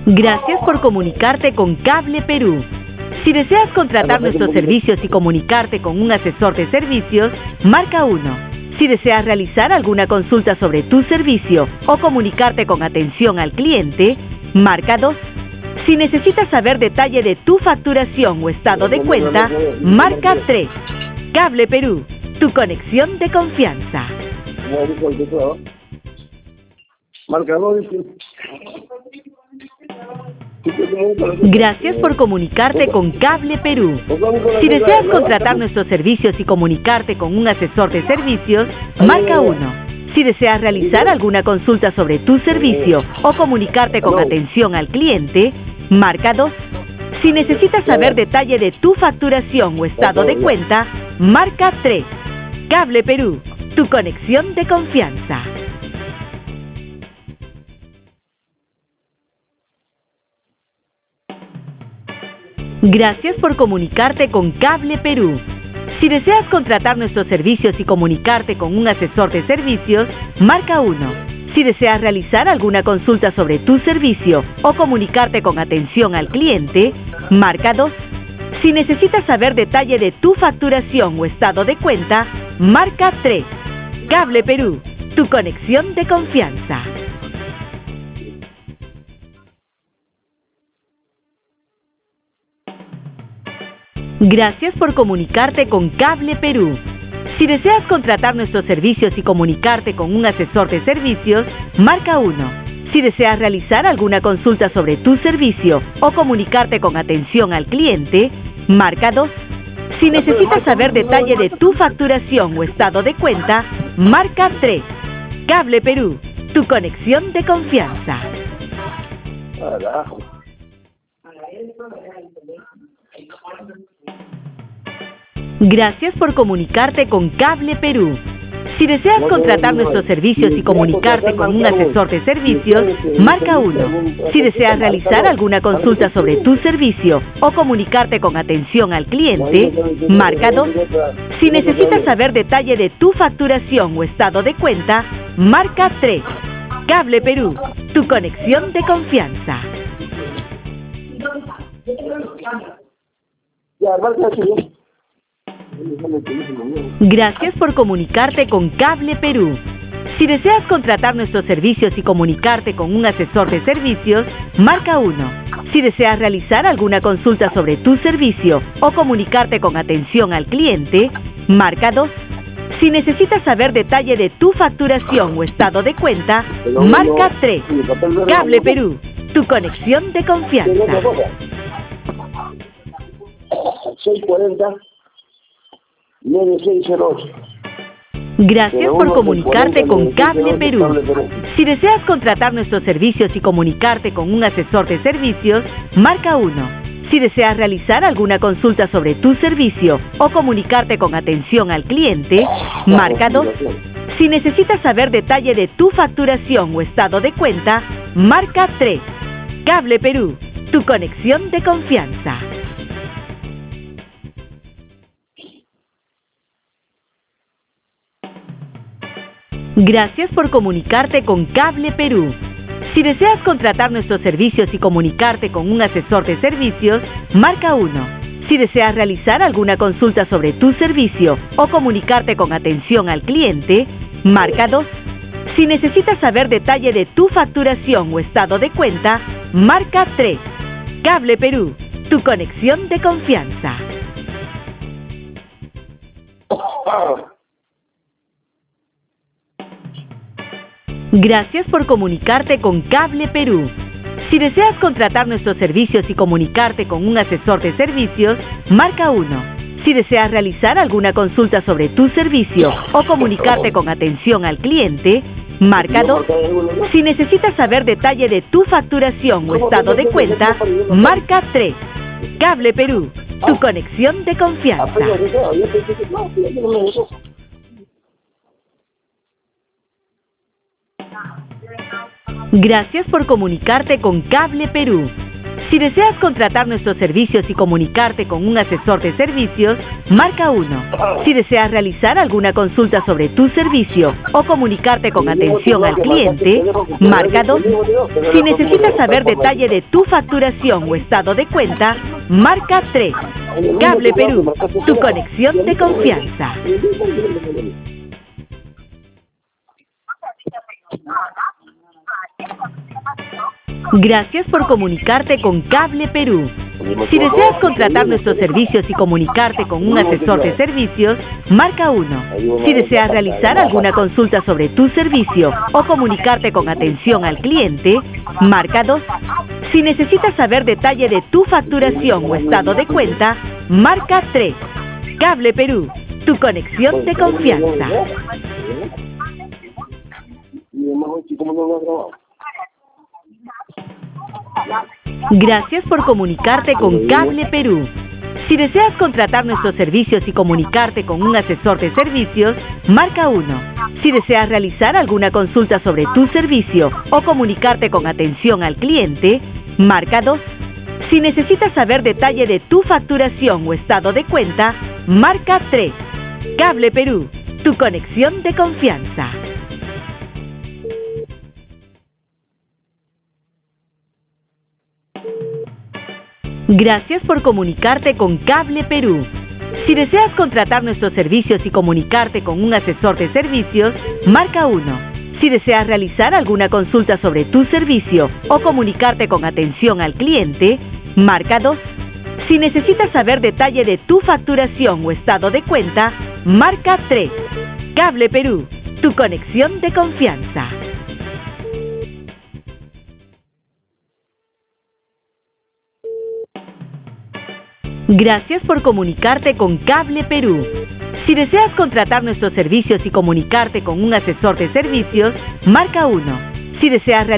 Gracias por comunicarte con Cable Perú. Si deseas contratar nuestros servicios y comunicarte con un asesor de servicios, marca 1. Si deseas realizar alguna consulta sobre tu servicio o comunicarte con atención al cliente, marca 2. Si necesitas saber detalle de tu facturación o estado de cuenta, marca 3. Cable Perú, tu conexión de confianza. Marca 2. Gracias por comunicarte con Cable Perú. Si deseas contratar nuestros servicios y comunicarte con un asesor de servicios, marca 1. Si deseas realizar alguna consulta sobre tu servicio o comunicarte con atención al cliente, marca 2. Si necesitas saber detalle de tu facturación o estado de cuenta, marca 3. Cable Perú, tu conexión de confianza. Gracias por comunicarte con Cable Perú. Si deseas contratar nuestros servicios y comunicarte con un asesor de servicios, marca 1. Si deseas realizar alguna consulta sobre tu servicio o comunicarte con atención al cliente, marca 2. Si necesitas saber detalle de tu facturación o estado de cuenta, marca 3. Cable Perú, tu conexión de confianza. Gracias por comunicarte con Cable Perú. Si deseas contratar nuestros servicios y comunicarte con un asesor de servicios, marca 1. Si deseas realizar alguna consulta sobre tu servicio o comunicarte con atención al cliente, marca 2. Si necesitas saber detalle de tu facturación o estado de cuenta, marca 3. Cable Perú, tu conexión de confianza. Gracias por comunicarte con Cable Perú. Si deseas contratar nuestros servicios y comunicarte con un asesor de servicios, marca 1. Si deseas realizar alguna consulta sobre tu servicio o comunicarte con atención al cliente, marca 2. Si necesitas saber detalle de tu facturación o estado de cuenta, marca 3. Cable Perú, tu conexión de confianza. Gracias por comunicarte con Cable Perú. Si deseas contratar nuestros servicios y comunicarte con un asesor de servicios, marca 1. Si deseas realizar alguna consulta sobre tu servicio o comunicarte con atención al cliente, marca 2. Si necesitas saber detalle de tu facturación o estado de cuenta, marca 3. Cable Perú, tu conexión de confianza. 640 9608. Gracias por comunicarte con Cable Perú. Si deseas contratar nuestros servicios y comunicarte con un asesor de servicios, marca 1. Si deseas realizar alguna consulta sobre tu servicio o comunicarte con atención al cliente, marca 2. Si necesitas saber detalle de tu facturación o estado de cuenta, marca 3. Cable Perú, tu conexión de confianza. Gracias por comunicarte con Cable Perú. Si deseas contratar nuestros servicios y comunicarte con un asesor de servicios, marca 1. Si deseas realizar alguna consulta sobre tu servicio o comunicarte con atención al cliente, marca 2. Si necesitas saber detalle de tu facturación o estado de cuenta, marca 3. Cable Perú, tu conexión de confianza. Gracias por comunicarte con Cable Perú. Si deseas contratar nuestros servicios y comunicarte con un asesor de servicios, marca 1. Si deseas realizar alguna consulta sobre tu servicio o comunicarte con atención al cliente, marca 2. Si necesitas saber detalle de tu facturación o estado de cuenta, marca 3. Cable Perú, tu conexión de confianza. Gracias por comunicarte con Cable Perú. Si deseas contratar nuestros servicios y comunicarte con un asesor de servicios, marca 1. Si deseas realizar alguna consulta sobre tu servicio o comunicarte con atención al cliente, marca 2. Si necesitas saber detalle de tu facturación o estado de cuenta, marca 3. Cable Perú, tu conexión de confianza. Gracias por comunicarte con Cable Perú. Si deseas contratar nuestros servicios y comunicarte con un asesor de servicios, marca 1. Si deseas realizar alguna consulta sobre tu servicio o comunicarte con atención al cliente, marca 2. Si necesitas saber detalle de tu facturación o estado de cuenta, marca 3. Cable Perú, tu conexión de confianza. Gracias por comunicarte con Cable Perú. Si deseas contratar nuestros servicios y comunicarte con un asesor de servicios, marca 1. Si deseas realizar alguna consulta sobre tu servicio o comunicarte con atención al cliente, marca 2. Si necesitas saber detalle de tu facturación o estado de cuenta, marca 3. Cable Perú, tu conexión de confianza. Gracias por comunicarte con Cable Perú. Si deseas contratar nuestros servicios y comunicarte con un asesor de servicios, marca 1. Si deseas realizar alguna consulta sobre tu servicio o comunicarte con atención al cliente, marca 2. Si necesitas saber detalle de tu facturación o estado de cuenta, marca 3. Cable Perú, tu conexión de confianza. Gracias por comunicarte con Cable Perú. Si deseas contratar nuestros servicios y comunicarte con un asesor de servicios, marca 1. Si deseas